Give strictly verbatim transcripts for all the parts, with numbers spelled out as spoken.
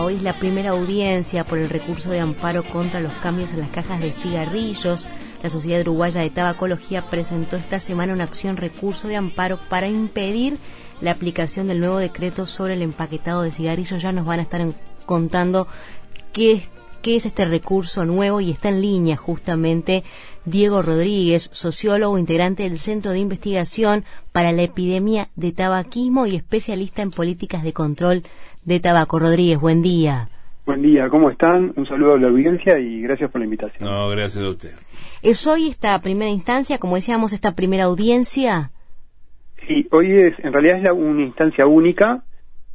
Hoy es la primera audiencia por el recurso de amparo contra los cambios en las cajas de cigarrillos. La Sociedad Uruguaya de Tabacología presentó esta semana una acción recurso de amparo para impedir la aplicación del nuevo decreto sobre el empaquetado de cigarrillos. Ya nos van a estar en, contando qué es, qué es este recurso nuevo, y está en línea justamente Diego Rodríguez, sociólogo, integrante del Centro de Investigación para la Epidemia de Tabaquismo y especialista en políticas de control de tabaco. Rodríguez, buen día. Buen día, ¿cómo están? Un saludo a la audiencia y gracias por la invitación. No, gracias a usted. ¿Es hoy esta primera instancia, como decíamos, esta primera audiencia? Sí, hoy es, en realidad es la, una instancia única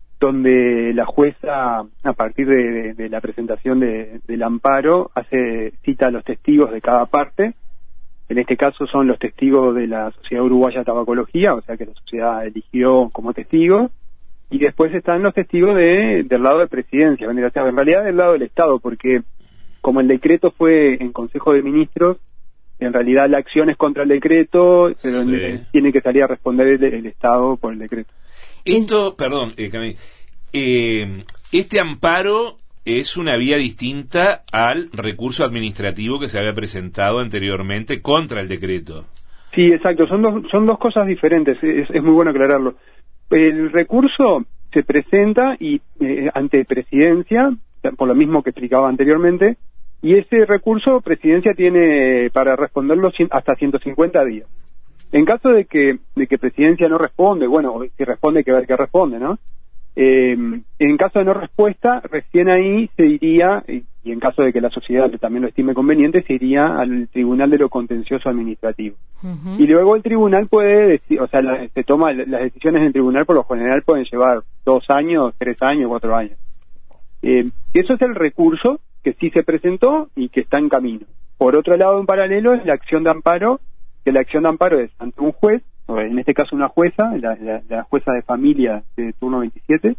donde la jueza, a partir de, de, de la presentación de, del amparo, hace cita a los testigos de cada parte. En este caso son los testigos de la Sociedad Uruguaya de Tabacología, o sea que la sociedad eligió como testigos. Y después están los testigos de, del lado de presidencia, en realidad del lado del Estado, porque como el decreto fue en Consejo de Ministros, en realidad la acción es contra el decreto, pero sí. tiene que salir a responder el, el Estado por el decreto. Esto, perdón, eh, Camil, eh, este amparo es una vía distinta al recurso administrativo que se había presentado anteriormente contra el decreto. Sí, exacto, son dos, son dos cosas diferentes, es, es muy bueno aclararlo. El recurso se presenta y eh, ante presidencia, por lo mismo que explicaba anteriormente, y ese recurso presidencia tiene para responderlo hasta ciento cincuenta días. En caso de que de que presidencia no responde, bueno, si responde hay que ver qué responde, ¿no? Eh, en caso de no respuesta, recién ahí se iría, y, y en caso de que la sociedad también lo estime conveniente, se iría al Tribunal de lo Contencioso Administrativo. Uh-huh. Y luego el tribunal puede decir, o sea, la, se toma las decisiones del tribunal por lo general pueden llevar dos años, tres años, cuatro años. Eh, eso es el recurso que sí se presentó y que está en camino. Por otro lado, en paralelo, es la acción de amparo, que la acción de amparo es ante un juez, en este caso una jueza, la, la, la jueza de familia de turno veintisiete,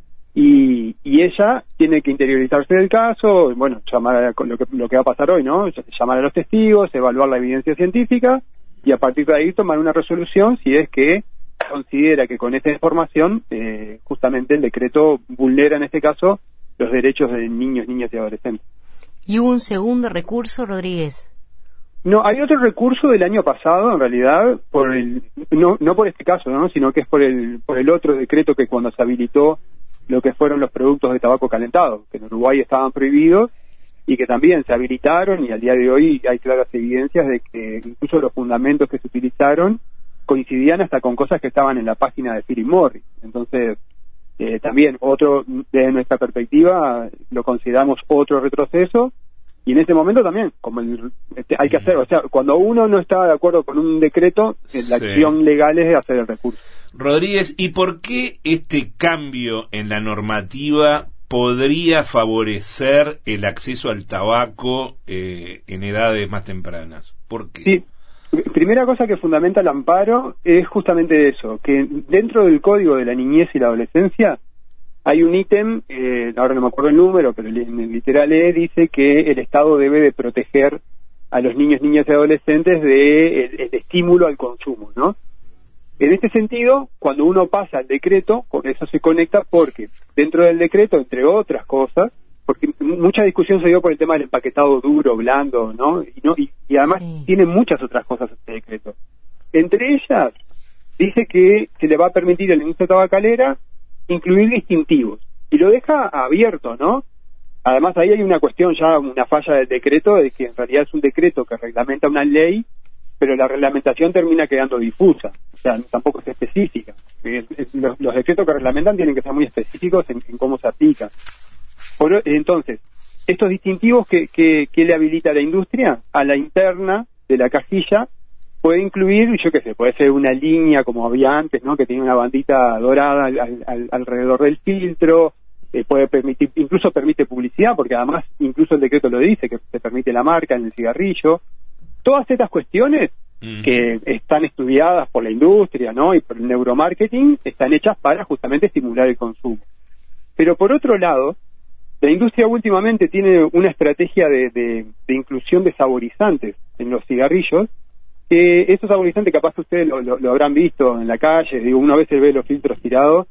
y, y ella tiene que interiorizarse del caso, bueno, llamar a lo que, lo que va a pasar hoy, ¿no? Llamar a los testigos, evaluar la evidencia científica, y a partir de ahí tomar una resolución si es que considera que con esta información eh, justamente el decreto vulnera en este caso los derechos de niños, niñas y adolescentes. ¿Y hubo un segundo recurso, Rodríguez? No, hay otro recurso del año pasado, en realidad, por el no no por este caso, ¿no? Sino que es por el por el otro decreto que cuando se habilitó lo que fueron los productos de tabaco calentado, que en Uruguay estaban prohibidos y que también se habilitaron, y al día de hoy hay claras evidencias de que incluso los fundamentos que se utilizaron coincidían hasta con cosas que estaban en la página de Philip Morris. Entonces, eh, también otro, desde nuestra perspectiva, lo consideramos otro retroceso. Y en ese momento también, como el, este, hay que hacer, o sea, cuando uno no está de acuerdo con un decreto, la sí. acción legal es hacer el recurso. Rodríguez, ¿y por qué este cambio en la normativa podría favorecer el acceso al tabaco eh, en edades más tempranas? ¿Por qué? Sí, primera cosa que fundamenta el amparo es justamente eso, que dentro del Código de la Niñez y la Adolescencia hay un ítem, eh, ahora no me acuerdo el número, pero en el literal E dice que el Estado debe de proteger a los niños, niñas y adolescentes de el, el estímulo al consumo, ¿no? En este sentido, cuando uno pasa al decreto, con eso se conecta porque dentro del decreto, entre otras cosas, porque mucha discusión se dio por el tema del empaquetado duro, blando, ¿no? Y, no, y, y además sí. tiene muchas otras cosas este decreto. Entre ellas, dice que se le va a permitir a la industria tabacalera incluir distintivos, y lo deja abierto, ¿no? Además ahí hay una cuestión ya, una falla del decreto, de que en realidad es un decreto que reglamenta una ley, pero la reglamentación termina quedando difusa, o sea, tampoco es específica. Es, es, los, los decretos que reglamentan tienen que ser muy específicos en, en cómo se aplican. Por, entonces, estos distintivos que, que, que le habilita a la industria, a la interna de la cajilla, puede incluir, yo qué sé, puede ser una línea como había antes, ¿no? Que tenía una bandita dorada al, al, alrededor del filtro, eh, puede permitir, incluso permite publicidad, porque además incluso el decreto lo dice, que se permite la marca en el cigarrillo. Todas estas cuestiones mm. que están estudiadas por la industria, ¿no? Y por el neuromarketing, están hechas para justamente estimular el consumo. Pero por otro lado, la industria últimamente tiene una estrategia de, de, de inclusión de saborizantes en los cigarrillos, que esos saborizantes capaz ustedes lo, lo, lo habrán visto en la calle, digo, una vez se ve los filtros tirados,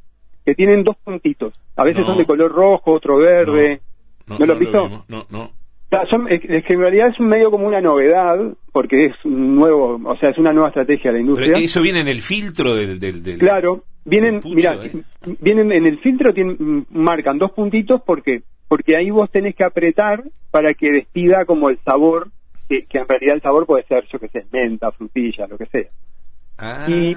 que tienen dos puntitos. A veces no. son de color rojo, otro verde. ¿No, ¿No, no, lo no has visto? Lo no, no. O sea, son, es, es que en realidad es medio como una novedad, porque es un nuevo, o sea, es una nueva estrategia de la industria. Pero eso viene en el filtro del... del, del claro, vienen, pucho, mira, eh. vienen en el filtro, tienen, marcan dos puntitos, porque porque ahí vos tenés que apretar para que despida como el sabor, que, que en realidad el sabor puede ser, yo qué sé, menta, frutilla, lo que sea. Ah. Y,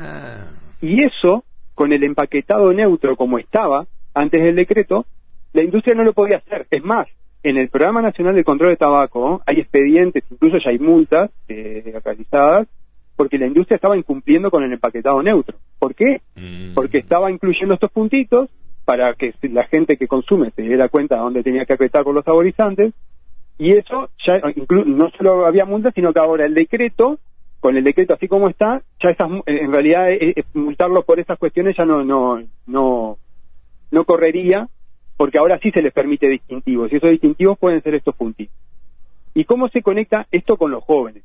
y eso, con el empaquetado neutro como estaba antes del decreto, la industria no lo podía hacer. Es más, en el Programa Nacional de Control de Tabaco hay expedientes, incluso ya hay multas eh, realizadas, porque la industria estaba incumpliendo con el empaquetado neutro. ¿Por qué? Mm. Porque estaba incluyendo estos puntitos para que la gente que consume se diera cuenta de dónde tenía que apretar por los saborizantes, y eso ya inclu- no solo había multas, sino que ahora el decreto, con el decreto así como está, ya esas, en realidad eh, eh, multarlos por esas cuestiones ya no no no no correría, porque ahora sí se les permite distintivos, y esos distintivos pueden ser estos puntitos. ¿Y cómo se conecta esto con los jóvenes?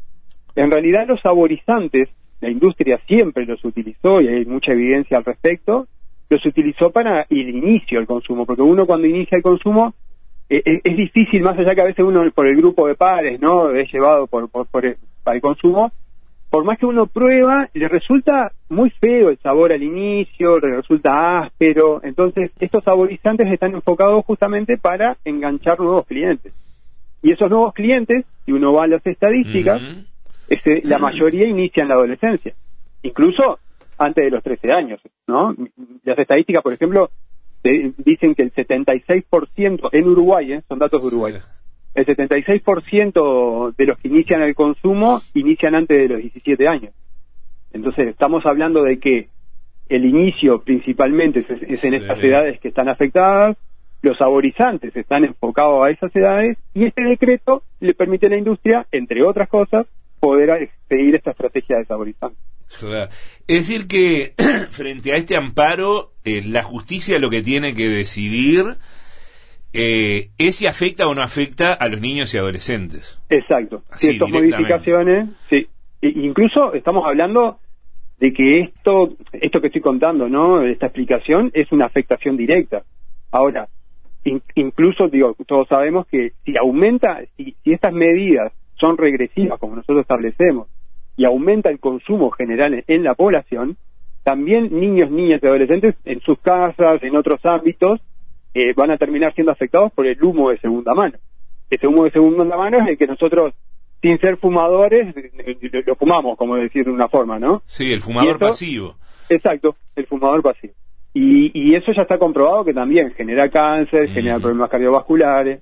En realidad los saborizantes, la industria siempre los utilizó, y hay mucha evidencia al respecto, los utilizó para el inicio del consumo, porque uno cuando inicia el consumo eh, eh, es difícil, más allá que a veces uno por el grupo de pares, ¿no?, es llevado por, por, por el, para el consumo, por más que uno prueba, le resulta muy feo el sabor al inicio, le resulta áspero. Entonces estos saborizantes están enfocados justamente para enganchar nuevos clientes, y esos nuevos clientes, si uno va a las estadísticas, mm-hmm. ese, la mayoría inicia en la adolescencia, incluso antes de los trece años, ¿no? Las estadísticas, por ejemplo, te dicen que el setenta y seis por ciento en Uruguay, ¿eh? Son datos de Uruguay, sí. El setenta y seis por ciento de los que inician el consumo inician antes de los diecisiete años. Entonces estamos hablando de que el inicio principalmente es, es en sí. estas edades que están afectadas, los saborizantes están enfocados a esas edades, y este decreto le permite a la industria, entre otras cosas, poder seguir esta estrategia de saborizantes. Claro. Es decir que frente a este amparo, eh, la justicia lo que tiene que decidir eh, es si afecta o no afecta a los niños y adolescentes. Exacto. Así, ciertas modificaciones, sí. E incluso estamos hablando de que esto, esto que estoy contando, ¿no?, esta explicación es una afectación directa. Ahora, in, incluso digo, todos sabemos que si aumenta, si, si estas medidas son regresivas, como nosotros establecemos, y aumenta el consumo general en la población, también niños, niñas y adolescentes en sus casas, en otros ámbitos, eh, van a terminar siendo afectados por el humo de segunda mano. Ese humo de segunda mano es el que nosotros, sin ser fumadores, lo fumamos, como decir de una forma, ¿no? Sí, el fumador eso, pasivo. Exacto, el fumador pasivo. Y, y eso ya está comprobado que también genera cáncer, mm. genera problemas cardiovasculares.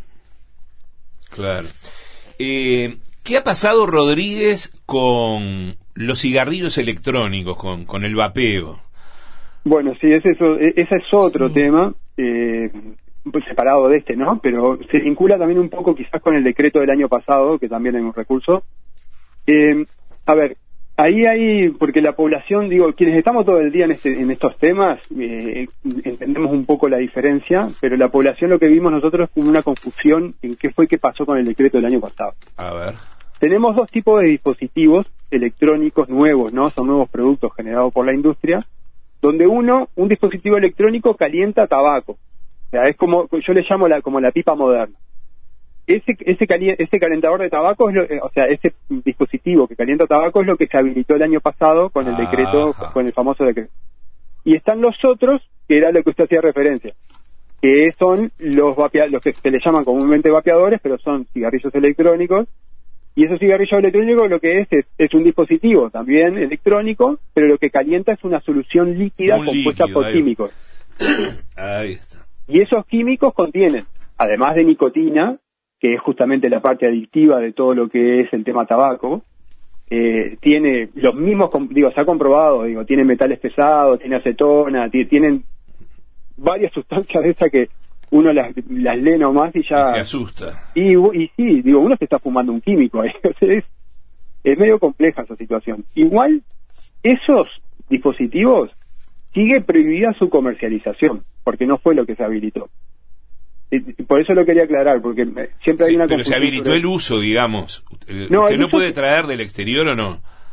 Claro. Eh... ¿Qué ha pasado, Rodríguez, con los cigarrillos electrónicos, con, con el vapeo? Bueno, sí, ese es, ese es otro sí. tema, eh, pues separado de este, ¿no? Pero se vincula también un poco quizás con el decreto del año pasado, que también hay un recurso. Eh, a ver, ahí hay, porque la población, digo, quienes estamos todo el día en, este, en estos temas, eh, entendemos un poco la diferencia, pero la población lo que vimos nosotros fue una confusión en qué fue que pasó con el decreto del año pasado. A ver. Tenemos dos tipos de dispositivos electrónicos nuevos, ¿no? Son nuevos productos generados por la industria, donde uno, un dispositivo electrónico calienta tabaco. O sea, es como, yo le llamo la, como la pipa moderna. Ese, ese, cali ese calentador de tabaco, es lo, o sea, ese dispositivo que calienta tabaco es lo que se habilitó el año pasado con el ah, decreto, ajá. con el famoso decreto. Y están los otros, que era lo que usted hacía referencia, que son los vapea los que se le llaman comúnmente vapeadores, pero son cigarrillos electrónicos. Y esos cigarrillos electrónicos lo que es, es es un dispositivo también electrónico, pero lo que calienta es una solución líquida un compuesta líquido, por ahí. químicos. Ahí está. Y esos químicos contienen, además de nicotina, que es justamente la parte adictiva de todo lo que es el tema tabaco, eh, tiene los mismos, digo, se ha comprobado, digo, tiene metales pesados, tiene acetona, tienen varias sustancias de esas que uno las, las lee nomás y ya... Y se asusta. Y, y sí, digo, uno se está fumando un químico ahí. es, es medio compleja esa situación. Igual, esos dispositivos sigue prohibida su comercialización, porque no fue lo que se habilitó. Y por eso lo quería aclarar, porque siempre sí, hay una pero se habilitó sobre... el uso, digamos. No, ¿Usted no uso... puede traer del exterior o no?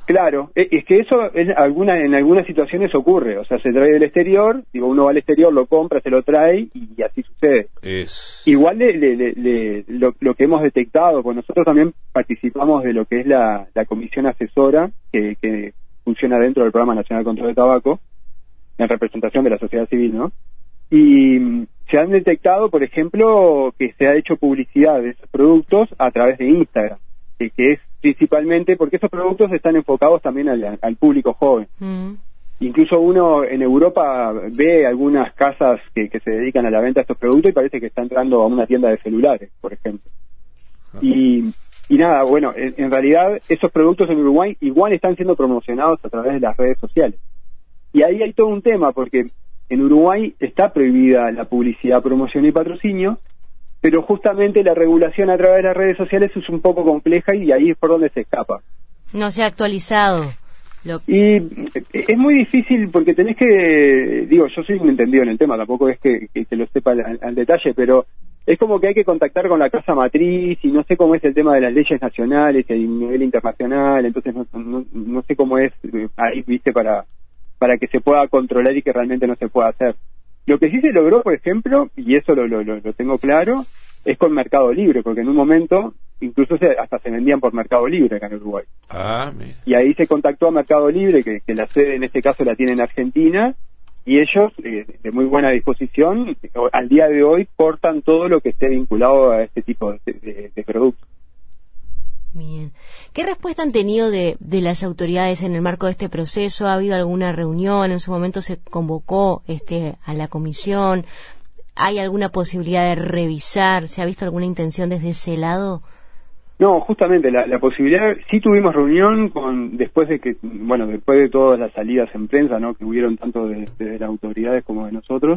Claro, es que eso en, alguna, en algunas situaciones ocurre, o sea, se trae del exterior, digo, uno va al exterior, lo compra, se lo trae y así sucede. Es... Igual le, le, le, le, lo, lo que hemos detectado, pues nosotros también participamos de lo que es la, la comisión asesora que, que funciona dentro del Programa Nacional de Control de Tabaco, en representación de la sociedad civil, ¿no? Y se han detectado, por ejemplo, que se ha hecho publicidad de esos productos a través de Instagram, que, que es principalmente porque esos productos están enfocados también al, al público joven. Mm. Incluso uno en Europa ve algunas casas que, que se dedican a la venta de estos productos y parece que está entrando a una tienda de celulares, por ejemplo. Uh-huh. Y, y nada, bueno, en, en realidad esos productos en Uruguay igual están siendo promocionados a través de las redes sociales. Y ahí hay todo un tema, porque en Uruguay está prohibida la publicidad, promoción y patrocinio, pero justamente la regulación a través de las redes sociales es un poco compleja y ahí es por donde se escapa. No se ha actualizado. Lo... Y es muy difícil porque tenés que, digo, yo soy un entendido en el tema, tampoco es que, que, que lo sepa al, al detalle, pero es como que hay que contactar con la casa matriz y no sé cómo es el tema de las leyes nacionales y a nivel internacional, entonces no, no, no sé cómo es ahí, viste, para, para que se pueda controlar y que realmente no se pueda hacer. Lo que sí se logró, por ejemplo, y eso lo, lo, lo tengo claro, es con Mercado Libre, porque en un momento incluso se, hasta se vendían por Mercado Libre acá en Uruguay. Ah, mira. Y ahí se contactó a Mercado Libre, que, que la sede en este caso la tiene en Argentina, y ellos, eh, de muy buena disposición, al día de hoy portan todo lo que esté vinculado a este tipo de, de, de productos. Bien. ¿Qué respuesta han tenido de, de las autoridades en el marco de este proceso? ¿Ha habido alguna reunión? ¿En su momento se convocó este a la comisión? ¿Hay alguna posibilidad de revisar? ¿Se ha visto alguna intención desde ese lado? No, justamente la, la posibilidad, sí tuvimos reunión con después de que, bueno, después de todas las salidas en prensa, ¿no?, que hubieron tanto de, de las autoridades como de nosotros,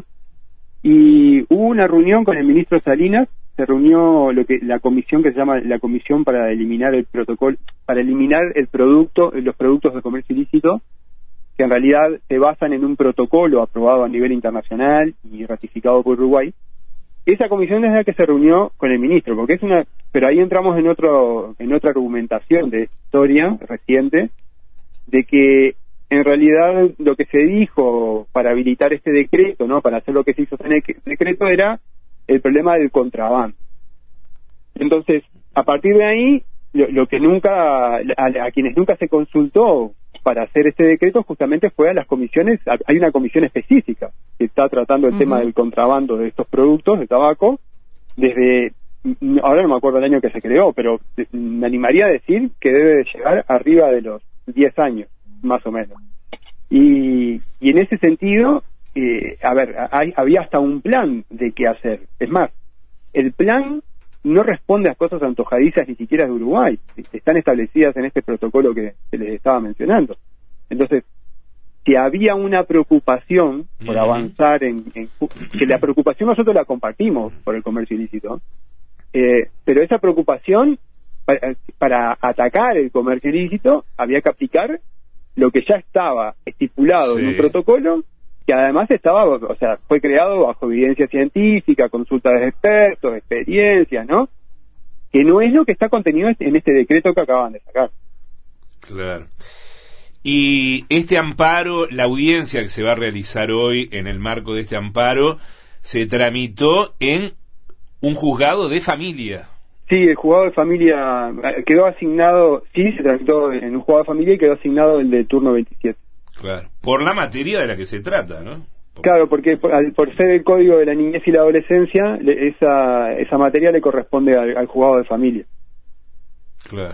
y hubo una reunión con el ministro Salinas. Se reunió lo que la comisión que se llama la comisión para eliminar el protocolo, para eliminar el producto, los productos de comercio ilícito, que en realidad se basan en un protocolo aprobado a nivel internacional y ratificado por Uruguay. Esa comisión es la que se reunió con el ministro, porque es una, pero ahí entramos en otro, en otra argumentación de historia reciente, de que en realidad lo que se dijo para habilitar este decreto, ¿no?, para hacer lo que se hizo en el decreto, era el problema del contrabando. Entonces, a partir de ahí, lo, lo que nunca, a, a quienes nunca se consultó para hacer este decreto justamente fue a las comisiones. Hay una comisión específica que está tratando el uh-huh. tema del contrabando de estos productos de tabaco desde, ahora no me acuerdo el año que se creó, pero me animaría a decir que debe de llegar arriba de los diez años, más o menos. Y, y en ese sentido, Eh, a ver, hay, había hasta un plan de qué hacer. Es más, el plan no responde a cosas antojadizas ni siquiera de Uruguay. Están establecidas en este protocolo que, que les estaba mencionando. Entonces, si había una preocupación por uh-huh. avanzar en, en... que la preocupación nosotros la compartimos por el comercio ilícito, eh, pero esa preocupación, para, para atacar el comercio ilícito, había que aplicar lo que ya estaba estipulado sí. en un protocolo, que además estaba, o sea, fue creado bajo evidencia científica, consulta de expertos, experiencias, ¿no? Que no es lo que está contenido en este decreto que acaban de sacar. Claro. Y este amparo, la audiencia que se va a realizar hoy en el marco de este amparo, se tramitó en un juzgado de familia. Sí, el juzgado de familia quedó asignado, sí, se tramitó en un juzgado de familia y quedó asignado el de turno veintisiete. Claro, por la materia de la que se trata, ¿no? Por... Claro, porque por, al, por ser el Código de la Niñez y la Adolescencia, le, esa esa materia le corresponde al, al juzgado de familia. Claro.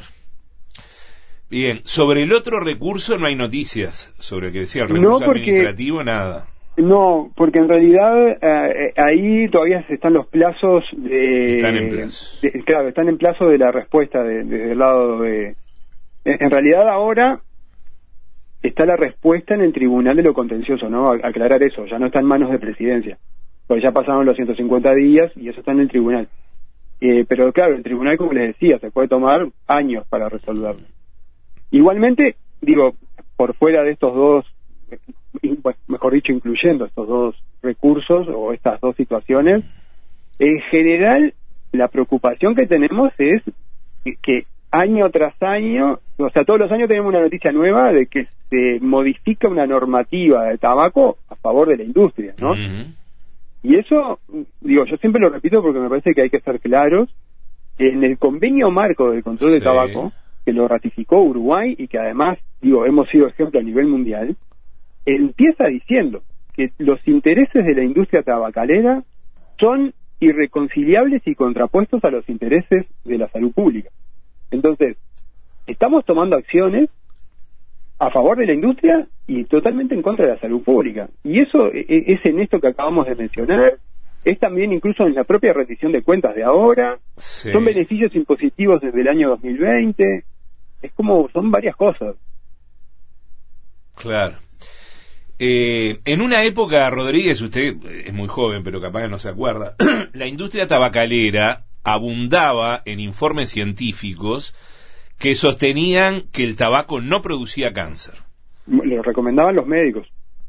Bien, sobre el otro recurso no hay noticias, sobre el que decía el recurso no porque, administrativo, nada. No, porque en realidad eh, ahí todavía están los plazos de... Están en plazo. De, claro, están en plazo de la respuesta desde de, de lado de... En, en realidad ahora... está la respuesta en el tribunal de lo contencioso, ¿no? A, aclarar eso, ya no está en manos de presidencia, porque ya pasaron los ciento cincuenta días y eso está en el tribunal. Eh, pero claro, el tribunal, como les decía, se puede tomar años para resolverlo. Igualmente, digo, por fuera de estos dos, mejor dicho, incluyendo estos dos recursos o estas dos situaciones, en general, la preocupación que tenemos es que año tras año o sea, todos los años tenemos una noticia nueva de que se modifica una normativa de tabaco a favor de la industria, ¿no? Uh-huh. Y eso, digo, yo siempre lo repito porque me parece que hay que ser claros. En el convenio marco del control sí. de tabaco, que lo ratificó Uruguay y que además, digo, hemos sido ejemplo a nivel mundial, empieza diciendo que los intereses de la industria tabacalera son irreconciliables y contrapuestos a los intereses de la salud pública. Entonces, estamos tomando acciones a favor de la industria y totalmente en contra de la salud pública. Y eso es en esto que acabamos de mencionar, es también incluso en la propia rendición de cuentas de ahora, sí. son beneficios impositivos desde el año dos mil veinte, es como, son varias cosas. Claro. Eh, en una época, Rodríguez, usted es muy joven, pero capaz que no se acuerda, la industria tabacalera abundaba en informes científicos que sostenían que el tabaco no producía cáncer. Lo recomendaban los médicos.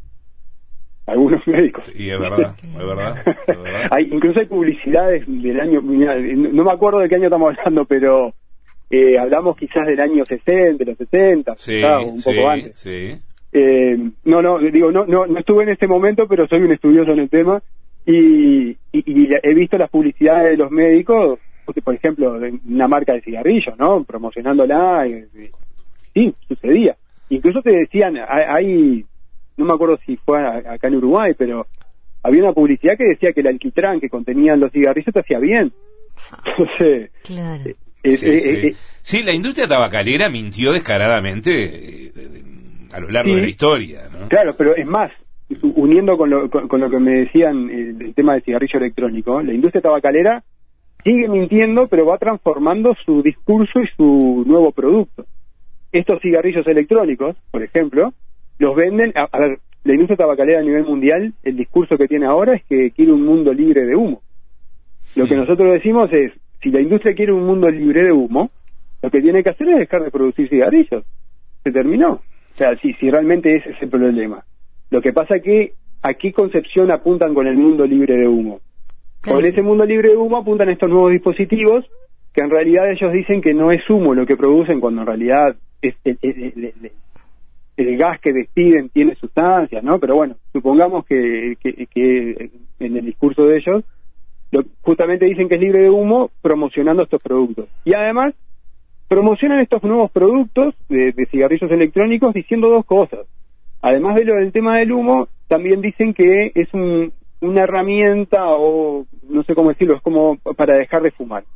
Algunos médicos. Y es verdad, es verdad. Es verdad. Hay, incluso hay publicidades del año, mirá, no me acuerdo de qué año estamos hablando, pero eh, hablamos quizás del año sesenta, de los sesenta, sí, quizás, un poco sí, antes. Sí. Eh, no, no, digo, no, no, no estuve en ese momento, pero soy un estudioso en el tema y, y, y he visto las publicidades de los médicos, porque, por ejemplo, de una marca de cigarrillos, ¿no? Promocionándola, y, y, sí, sucedía. Incluso te decían, hay, hay, no me acuerdo si fue acá en Uruguay, pero había una publicidad que decía que el alquitrán que contenían los cigarrillos te hacía bien. Entonces, claro. Eh, sí, eh, sí. Eh, sí, la industria tabacalera mintió descaradamente eh, a lo largo sí, de la historia, ¿no? Claro, pero es más, uniendo con lo, con, con lo que me decían el, el tema del cigarrillo electrónico, la industria tabacalera sigue mintiendo, pero va transformando su discurso y su nuevo producto. Estos cigarrillos electrónicos, por ejemplo, los venden, a, a ver, la industria tabacalera a nivel mundial, el discurso que tiene ahora es que quiere un mundo libre de humo. Lo que nosotros decimos es, si la industria quiere un mundo libre de humo, lo que tiene que hacer es dejar de producir cigarrillos. Se terminó. O sea, si, si realmente ese es el problema. Lo que pasa es que, ¿a qué concepción apuntan con el mundo libre de humo? Claro, con sí. ese mundo libre de humo apuntan estos nuevos dispositivos que en realidad ellos dicen que no es humo lo que producen, cuando en realidad es el, el, el, el, el gas que despiden tiene sustancias, ¿no? Pero bueno, supongamos que, que, que en el discurso de ellos lo, justamente dicen que es libre de humo promocionando estos productos. Y además promocionan estos nuevos productos de, de cigarrillos electrónicos diciendo dos cosas. Además de lo del tema del humo, también dicen que es un, una herramienta, o no sé cómo decirlo, es como para dejar de fumar.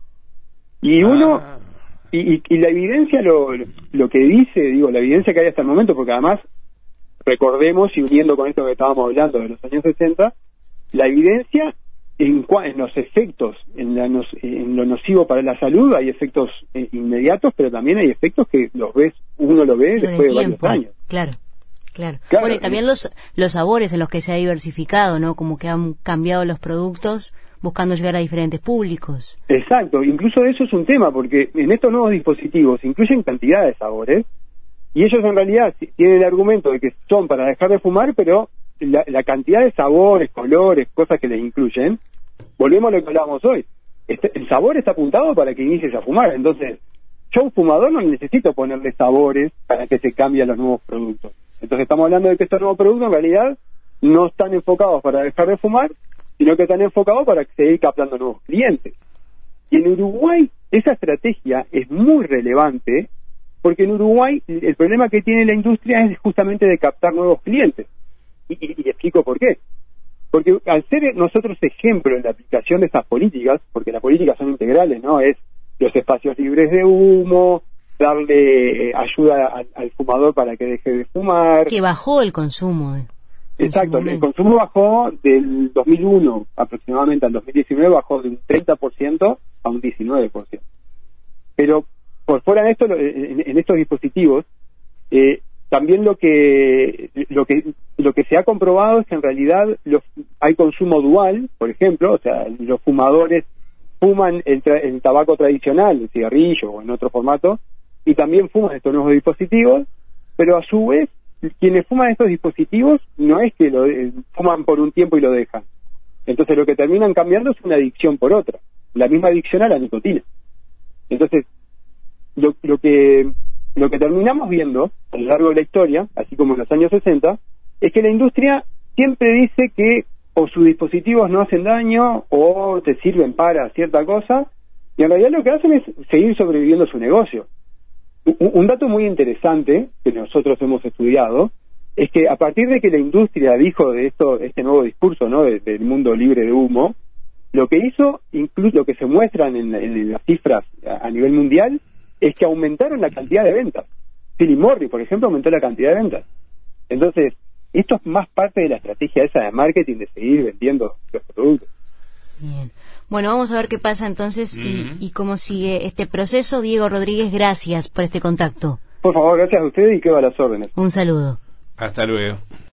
Y uno, ah. y, y, y la evidencia lo, lo que dice, digo, la evidencia que hay hasta el momento, porque además, recordemos, y uniendo con esto que estábamos hablando de los años sesenta, la evidencia en, en los efectos, en, la, en lo nocivo para la salud, hay efectos eh, inmediatos, pero también hay efectos que los ves, uno lo ve sí, después de varios años. Claro. Claro. claro. Bueno, y también los los sabores en los que se ha diversificado, ¿no? Como que han cambiado los productos buscando llegar a diferentes públicos. Exacto, incluso eso es un tema, porque en estos nuevos dispositivos incluyen cantidad de sabores, y ellos en realidad tienen el argumento de que son para dejar de fumar, pero la, la cantidad de sabores, colores, cosas que les incluyen, volvemos a lo que hablábamos hoy. Este, el sabor está apuntado para que inicies a fumar, entonces yo, un fumador, no necesito ponerle sabores para que se cambien los nuevos productos. Entonces estamos hablando de que estos nuevos productos en realidad no están enfocados para dejar de fumar, sino que están enfocados para seguir captando nuevos clientes. Y en Uruguay esa estrategia es muy relevante, porque en Uruguay el problema que tiene la industria es justamente de captar nuevos clientes. Y, y, y explico por qué. Porque al ser nosotros ejemplo en la aplicación de estas políticas, porque las políticas son integrales, ¿no? Es los espacios libres de humo, darle eh, ayuda al, al fumador para que deje de fumar. Que bajó el consumo. Eh, Exacto, el consumo bajó del dos mil uno aproximadamente al dos mil diecinueve, bajó de un treinta por ciento a un diecinueve por ciento. Pero por fuera de esto, en, en estos dispositivos, eh, también lo que lo que lo que se ha comprobado es que en realidad los, hay consumo dual, por ejemplo, o sea, los fumadores fuman el, tra- el tabaco tradicional, el cigarrillo o en otro formato, y también fuman estos nuevos dispositivos, pero a su vez, quienes fuman estos dispositivos no es que lo eh, fuman por un tiempo y lo dejan. Entonces lo que terminan cambiando es una adicción por otra, la misma adicción a la nicotina. Entonces, lo, lo que lo que terminamos viendo a lo largo de la historia, así como en los años sesenta, es que la industria siempre dice que o sus dispositivos no hacen daño o te sirven para cierta cosa, y en realidad lo que hacen es seguir sobreviviendo su negocio. Un, un dato muy interesante que nosotros hemos estudiado es que a partir de que la industria dijo de esto, este nuevo discurso, ¿no?, de, del mundo libre de humo, lo que hizo, incluso lo que se muestran en, en las cifras a, a nivel mundial, es que aumentaron la cantidad de ventas. Philip Morris, por ejemplo, aumentó la cantidad de ventas. Entonces, esto es más parte de la estrategia esa de marketing, de seguir vendiendo los productos. Bien. Bueno, vamos a ver qué pasa entonces y, y cómo sigue este proceso. Diego Rodríguez, gracias por este contacto. Por favor, gracias a ustedes y quedo a las órdenes. Un saludo. Hasta luego.